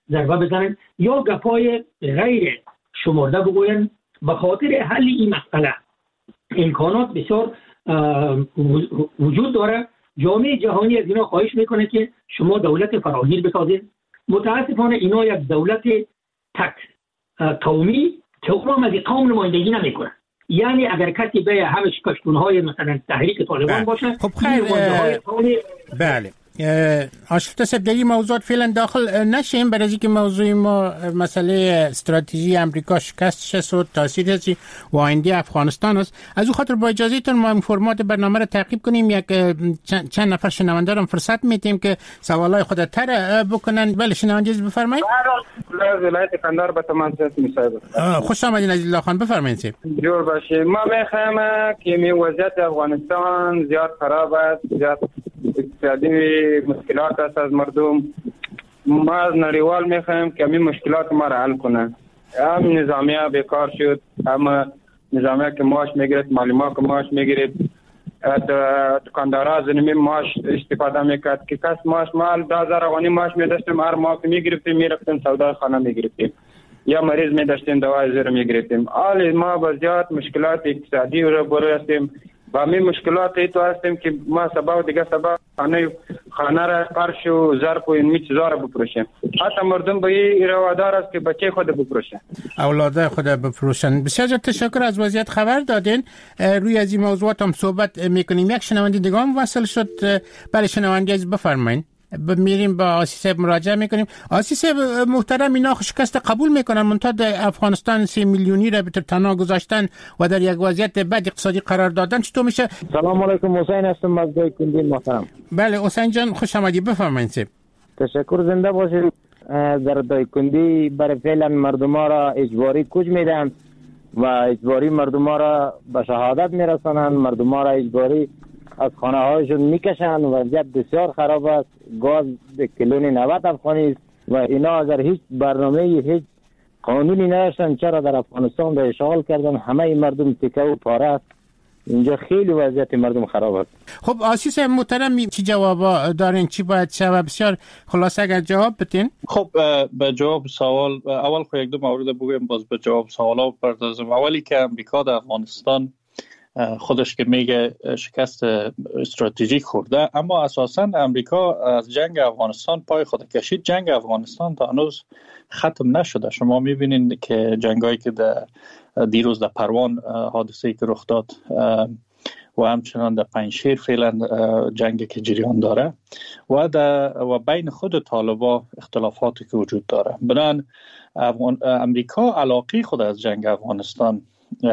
ضربه بزنن یا گپای غیر شمرده بگوین. به خاطر حل این مسئله امکانات بسیار وجود داره. جامعه جهانی از اینا خواهش میکنه که شما دولت فراگیر بسازید. متاسفانه اینا یک دولت تک قومی که اونم از قوم نمایندگی نمیکنه. یعنی اگر کسی به همه کشتونهای مثلا تحریک طالبان باشه، خب خیر بله آشفته صاحب در این موضوعات فعلا داخل نشیم، برای اینکه موضوع ما مسئله استراتژی امریکا شکست شد تاثیر هستی و آینده افغانستان است. از او خاطر با اجازهتون ما فرمات برنامه را تعقیب کنیم، یک چند نفر شنونده را فرصت میدیم که سوالای خود تر بکنن. بله شنونده بفرمایید. ولایت قندهار به تمام صاحب خوش آمدین عزیز الله خان، بفرمایید. جور باشید. ما میخوایم که می وضعیت افغانستان زیاد خراب است، زیاد اقتصادی مشکلات است از مردم. ما از نړیوال میخوایم که این مشکلات ما را حل کنه. هم نظامیه بیکار شد، هم نظامیه که معاش میگیرد، معلمان که معاش میگیرد، دکاندارا از نمی معاش استفاده میکرد که کس معاش مال 10,000 افغانی معاش میداشتیم، هر ماه که میگرفتیم میرفتیم سودا خانه میگرفتیم یا مریض میداشتیم دوای زیر میگرفتیم. حال ما بسیار مشکلات اقتصادی رو برو هستیم. با می مشکلات ایتو هستیم که ما سبب دیگه سبب خانه را فرش و ظرف و این چیزا را بفروشیم. حتی مردم به این روادار است که بچه خود بفروشن، اولاده خود بفروشن. بسیار تشکر از وضعیت خبر دادین. روی از این موضوعات هم صحبت میکنیم. یک شنونده دیگه هم وصل شد. برای شنونده از بفرمایید. میریم با آسی صاحب مراجعه میکنیم. آسی صاحب محترم، اینا شکست قبول میکنن، منتها افغانستان 3 میلیونی را به تنها گذاشتن و در یک وضعیت بد اقتصادی قرار دادن. چطور میشه؟ سلام علیکم، حسین هستم از دایکنده محترم. بله حسین جان خوش آمدید، بفرمایید. تشکر، زنده باشید. در دایکنده برای فعلا مردم ها را اجباری کوچ میدن و اجباری مردم ها را به شهادت میرسانند. مردم ها را اجباری از خانه هایشون میکشن. وضعیت بسیار خراب است. گاز به کیلو 90 افغانی است و اینا اگر هیچ برنامه هیچ قانونی نداشتن چرا در افغانستان به اشغال کردن. همه مردم تکه و پاره است. اینجا خیلی وضعیت مردم خراب است. خب آسیس محترم چی جواب دارین؟ چی باید شود؟ بسیار خلاصه اگر جواب بدین. خب به جواب سوال اول خو یک دو مورد بگویم، باز به جواب سوالا بپردازم. اولی که امریکا در افغانستان خودش که میگه شکست استراتژیک خورده، اما اساساً امریکا از جنگ افغانستان پای خود کشید. جنگ افغانستان تا هنوز ختم نشده. شما میبینید که جنگایی که دیروز در پروان حادثه‌ای که رخ داد و همچنان در پنجشیر فعلا جنگی که جریان داره و بین خود طالبان اختلافاتی که وجود داره. بنابراین امریکا علاقه خود از جنگ افغانستان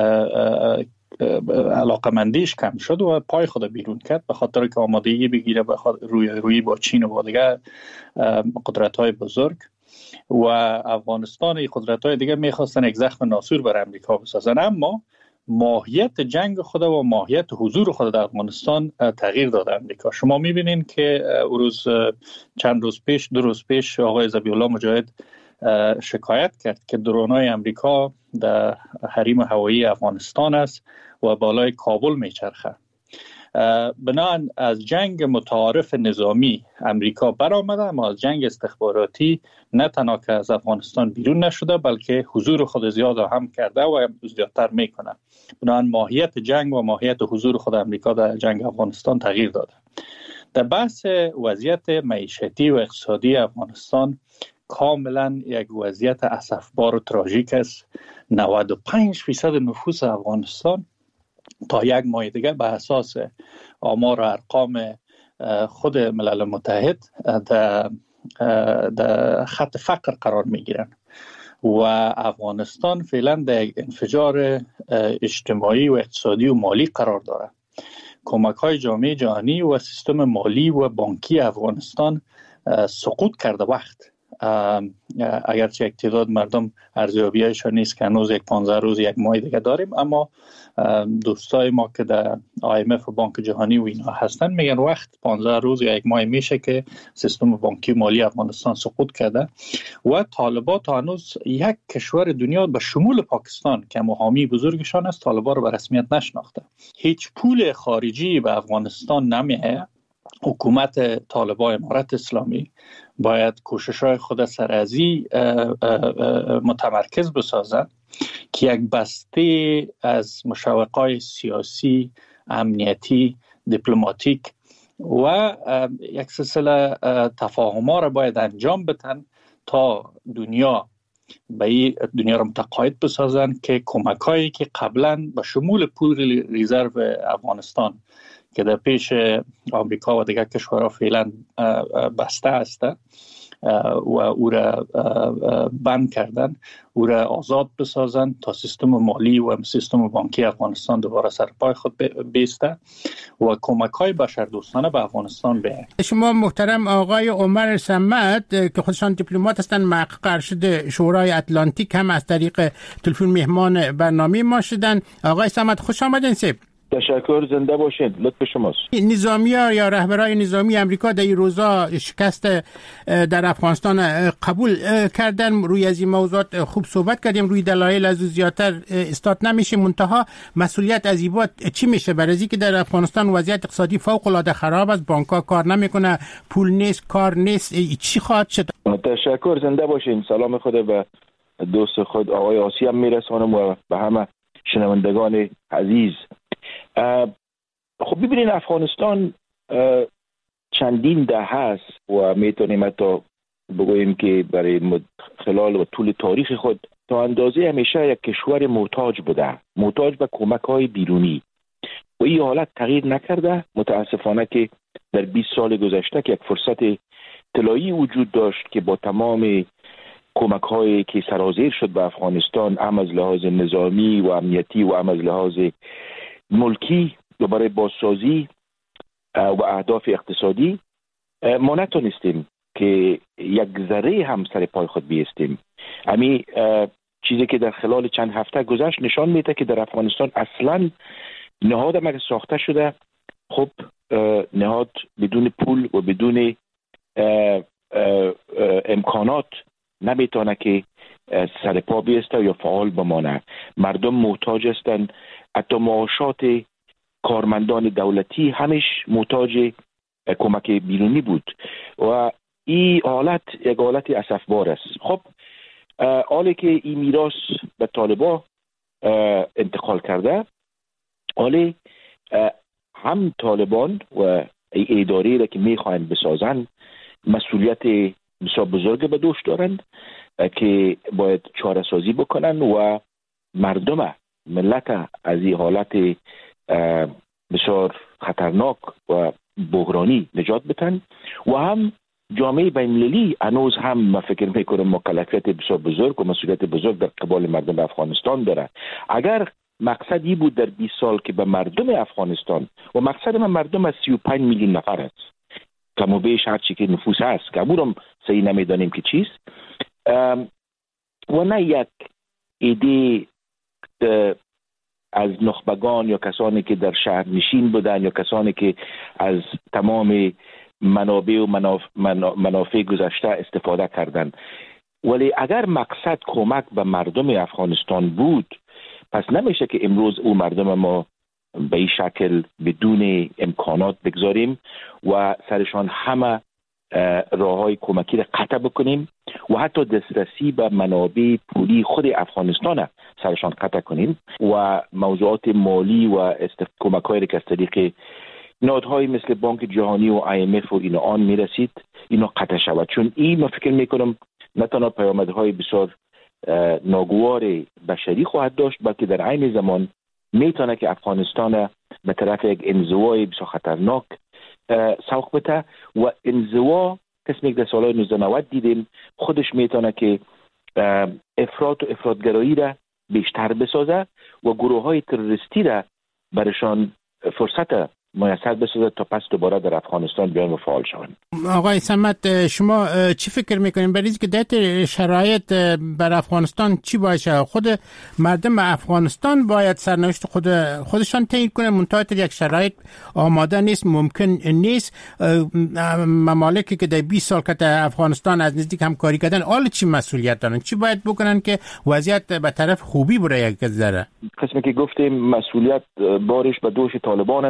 علاقمندیش کم شد و پای خود بیرون کرد، به خاطر که آمادگی بگیره روی با چین و با دیگه قدرت‌های بزرگ و افغانستان قدرت‌های دیگه می‌خواستن یک زخم ناسور بر امریکا بسازن. اما ماهیت جنگ خود و ماهیت حضور خود در افغانستان تغییر داده امریکا. شما می‌بینید که دو روز پیش آقای ذبیح الله مجاهد شکایت کرد که درون‌های امریکا در حریم هوایی افغانستان است و بالای کابل میچرخه. بنابراین از جنگ متعارف نظامی امریکا برآمده، اما از جنگ استخباراتی نه تنها که از افغانستان بیرون نشده بلکه حضور خود زیاد هم کرده و زیادتر میکنه. بنابراین ماهیت جنگ و ماهیت حضور خود امریکا در جنگ افغانستان تغییر داده. در بحث وضعیت معیشتی و اقتصادی افغانستان کاملا یک وضعیت اسفبار و تراژیک است. 95% نفوس افغانستان تا یک ماه دیگه به اساس آمار و ارقام خود ملل متحد در خط فقر قرار می گیرن و افغانستان فعلا در یک انفجار اجتماعی و اقتصادی و مالی قرار داره. کمک های جامعه جهانی و سیستم مالی و بانکی افغانستان سقوط کرده وقت. اگرچه یک تعداد مردم ارزیابی‌هایشان نیست که هنوز 15 روز یک ماه دیگه داریم، اما دوستای ما که در IMF و بانک جهانی و اینا هستن میگن وقت 15 روز یا یک ماه میشه که سیستم بانکی مالی افغانستان سقوط کرده و طالبان تا هنوز یک کشور دنیا به شمول پاکستان که حامی بزرگشان است طالبان رو به رسمیت نشناخته. هیچ پول خارجی به افغانستان نمیه حکومت طالبان امارت اسلامی باید کوشش‌های خود سر ازی متمرکز بسازند که یک بسته از مشوقات سیاسی، امنیتی، دیپلماتیک و یک سلسله تفاهم‌ها را باید انجام بدن تا دنیا را متقاعد بسازن که کمک‌هایی که قبلا به شمول پول رزرو افغانستان که در پیش آمریکا و دیگر کشورها فعلا بسته است و او را بند کردن، او را آزاد بسازن تا سیستم مالی و سیستم بانکی افغانستان دوباره سر پای خود بیسته و کمک‌های بشردوستانه به افغانستان بیاید. شما محترم آقای عمر صمد که خودشان دیپلمات هستند، محقق ارشد شورای اتلانتیک، هم از طریق تلفن مهمان برنامه ما شدن. آقای صمد خوش آمدین. تشکر، زنده باشید، لطف شماست. نظامی‌ها یا رهبرای نظامی امریکا در این روزا شکست در افغانستان قبول کردن. روی از این موضوعات خوب صحبت کردیم، روی دلایل از زیادتر استاد نمیشه. منتها مسئولیت از این بات چی میشه؟ برای اینکه در افغانستان وضعیت اقتصادی فوق العاده خراب است، بانک‌ها کار نمیکنه، پول نیست، کار نیست، چی خواهد شد؟ تشکر، زنده باشین. سلام خود به دوست خود آقای آسی هم میرسانم و به همه شنوندگان عزیز. خب ببینید، افغانستان چندین دهه هست و میتونیم حتی بگوییم که برای خلال و طول تاریخ خود تا اندازه همیشه یک کشور محتاج بوده، محتاج به کمک‌های بیرونی و این حالت تغییر نکرده. متاسفانه که در 20 سال گذشته که یک فرصت طلایی وجود داشت که با تمام کمک‌هایی که سرازیر شد به افغانستان، هم از لحاظ نظامی و امنیتی و هم از لحاظ ملکی و برای بازسازی و اهداف اقتصادی، ما نتونستیم که یک ذره هم سر پای خود بیستیم. همین چیزی که در خلال چند هفته گذشت نشان میده که در افغانستان اصلا نهاد هم ساخته شده، خب نهاد بدون پول و بدون امکانات نمیتونه که سر پا بیسته یا فعال بمانه. مردم محتاج هستند، حتی معاشات کارمندان دولتی همش محتاج کمک بیرونی بود و این حالت یک حالت اسفبار است. خب حالی که این میراث به طالبان انتقال کرده، حالی هم طالبان و اداره را که میخواهند بسازند مسئولیت بسیار بزرگ به دوش دارند که باید چاره سازی بکنن و مردم ملت از این حالت بسیار خطرناک و بحرانی نجات بدن و هم جامعه بین‌المللی هنوز هم من فکر میکنم مکلفیت بسیار بزرگ و مسئولیت بزرگ در قبال مردم افغانستان داره. اگر مقصدی بود در 20 سال که به مردم افغانستان، و مقصد من مردم از 35 میلیون نفر است، کم و بیش هر چی که نفوس هست که امورم صحیح نمیدانیم که چیست، و نه یک ایده از نخبگان یا کسانی که در شهر نشین بودن یا کسانی که از تمام منابع و منافع گذشته استفاده کردن. ولی اگر مقصد کمک به مردم افغانستان بود، پس نمیشه که امروز او مردم ما به این شکل بدون امکانات بگذاریم و سرشان همه راههای کمکی را قطع بکنیم و حتی دسترسی به منابع پولی خود افغانستان سرشان قطع کنیم و موضوعات مالی و کمک‌هایی که از طریق نهادهای مثل بانک جهانی و IMF و اینا آن میرسید، اینا قطع شود. چون این من فکر میکنم نه تنها پیامدهای بسیار ناگوار بشری خواهد داشت، بلکه در عین زمان میتونه که افغانستان به طرف یک انزوای بسیار خطرناک سوق بده و انزوا قسمی که در سالهای 1990 دیدیم خودش میتونه که افراط و افراطگرایی را بیشتر بسازه و گروه های تروریستی را برشان فرصت میسر بسازه تا پس دوباره در افغانستان بیان و فعال شوند. آقای صمد، شما چی فکر میکنین برای اینکه در شرایط بر افغانستان چی باشه؟ خود مردم افغانستان باید سرنوشت خودشان تعیین کنه، منتها یک شرایط آماده نیست، ممکن نیست. ممالکی که در 20 سال که در افغانستان از نزدیک همکاری کردن، حالا چی مسئولیت دارن؟ چی باید بکنن که وضعیت به طرف خوبی بره؟ یک ذره قسمی که گفتیم مسئولیت بارش به دوش طالبان است فعلا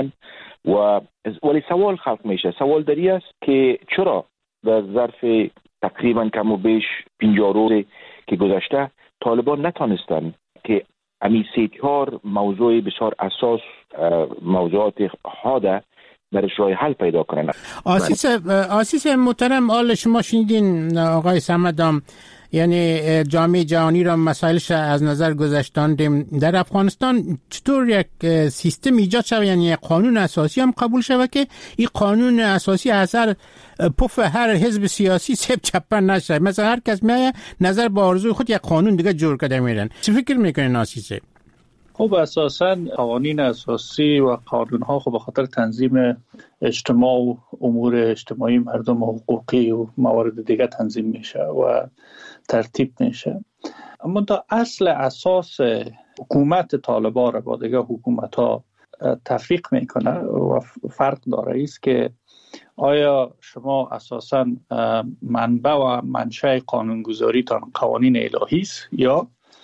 هستند ولی سوال خلق میشه. سوال داری است که چرا در ظرف تقریبا کم و بیش 50 روز که گذشته طالبان نتانستند که امی 3-4 موضوع بسیار اساس موضوعات حاده برش راه حل پیدا کنند. آسیس محترم، آل شما شنیدین آقای صمدام، یعنی جامعه جهانی را مسائلش از نظر گذاشتاندیم. در افغانستان چطور یک سیستم ایجاد شود، یعنی قانون اساسی هم قبول شود که این قانون اساسی اثر پف هر حزب سیاسی سب چپن نشه، مثلا هر کس میایه نظر با آرزوی خود یک قانون دیگه جور کرده میرن. چه فکر میکنین آسیسه؟ خب اساساً قوانین اساسی و قانون‌ها خب به خاطر تنظیم اجتماع و امور اجتماعی مردم و حقوقی و موارد دیگه تنظیم میشه و ترتیب میشه. اما تا اصل اساس حکومت طالبان را با دیگه حکومت‌ها تفریق میکنه و فرق داره است که آیا شما اساساً منبع و منشأ قانونگذاری تان قوانین الهی است یا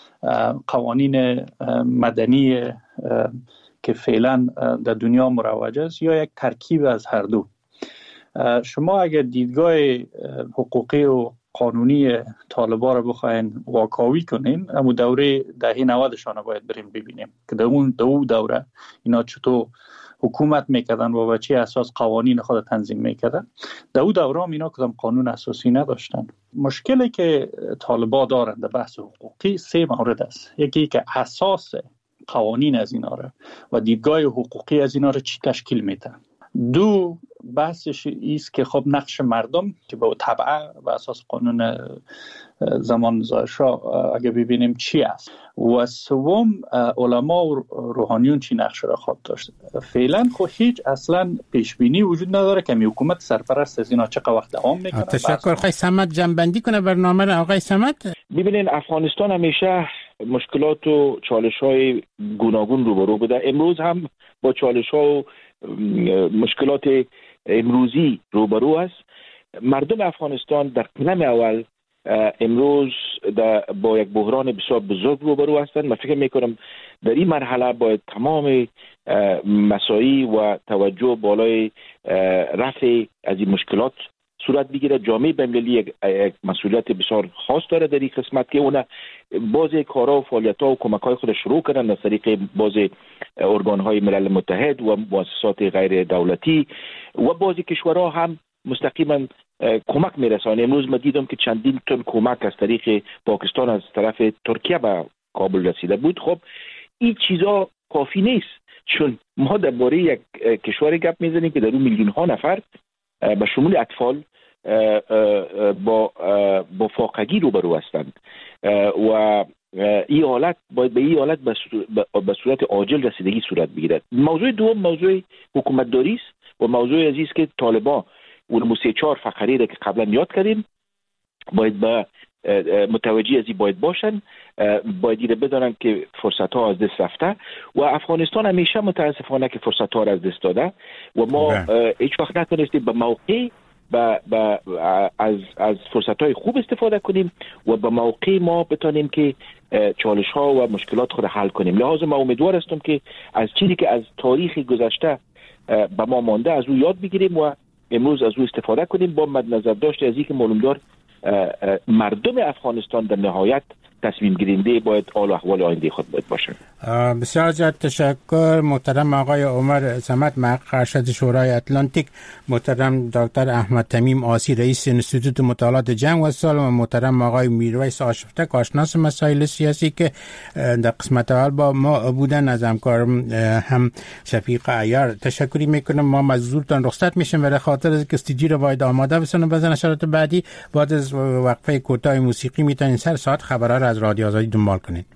قوانین مدنی که فعلا در دنیا مروج است یا یک ترکیب از هر دو. شما اگر دیدگاه حقوقی و قانونی طالبان را بخواین واکاوی کنین، اما دوره دهه 90 شان باید بریم ببینیم که در اون دوره اینا چطور حکومت میکردن و به چه اساس قوانین خود تنظیم میکردن. در اون دوره هم اینا کدام قانون اساسی نداشتن. مشکلی که طالبان دارند در بحث حقوقی 3 مورد است. یکی که اساس قوانین از اینا را و دیدگاه حقوقی از اینا را چی تشکیل میده. 2 بحثش ایست که خب نقش مردم که به طبع و اساس قانون زمان ظاهرشاه اگه ببینیم چی است. و 3 علما و روحانیون چی نقش را خود داشت. فعلا خب هیچ اصلا پیشبینی وجود نداره که میوکومت سرپرست از اینا چقدر وقت دوام میکنه. تشکر. آقای صمد جنبندی کنه برنامه را. آقای صمد، ببینین افغانستان همیشه مشکلات و چالش‌های گوناگون روبرو بوده. امروز هم با چالش‌ها و مشکلات امروزی روبرو است. مردم افغانستان در قدم اول امروز با یک بحران بسیار بزرگ روبرو هستند. من فکر میکنم در این مرحله باید تمام مساعی و توجه بالای رفع از این مشکلات صورت بگیره. جامعه بین‌المللی یک مسئولیت بسیار خاص داره در این قسمت که اون باز کارها و فعالیت‌ها و کمک‌های خود شروع کردن از طریق باز ارگان‌های ملل متحد و مؤسسات غیر دولتی و بعضی کشورها هم مستقیما کمک میرسانه. امروز من دیدم که چندین تن کمک از طریق پاکستان از طرف ترکیه به کابل رسیده بود. خب این چیزا کافی نیست، چون ما درباره یک کشور گپ میزنیم که در اون میلیون ها نفر به شمول اطفال با فاقگی روبرو هستند و این حالت باید به این حالت به صورت عاجل رسیدگی صورت بگیرد. موضوع دوم موضوع حکومتداری است و موضوع عزیز که طالبان اون 3-4 فقره را که قبلا یاد کردیم باید به متوجه از این باید باشن، باید این بدانن که فرصت ها از دست رفته و افغانستان همیشه متاسفانه که فرصت ها را از دست داده و ما هیچ وقت نتونستیم به موقع از فرصت های خوب استفاده کنیم و به موقع ما بتانیم که چالش ها و مشکلات خود حل کنیم. لحاظا ما امیدوار هستم که از چیزی که از تاریخ گذشته به ما مانده از او یاد بگیریم و امروز از او استفاده کنیم با مد نظر داشته از اینکه معلومدار مردم افغانستان در نهایت تصمیم گیرنده باید حال و احوال آینده خود باید باشه. بسیار زیاد تشکر محترم آقای عمر صمد محقق ارشد شورای اتلانتیک، محترم دکتر احمد تمیم آسی رئیس انستیتوت مطالعات جنگ و سال و محترم آقای میرویس آشفته کارشناس مسائل سیاسی که در قسمت اول با ما بودن. از همکارم هم شفیق عیار تشکری میکنم. ما مزدورتان رخصت میشیم برای خاطر از که استودیو رو باید آماده بسازن. بزن نشرات بعدی بعد از وقفه کوتاه موسیقی میتونین سر ساعت خبرها رو از رادیو آزادی دنبال کنید.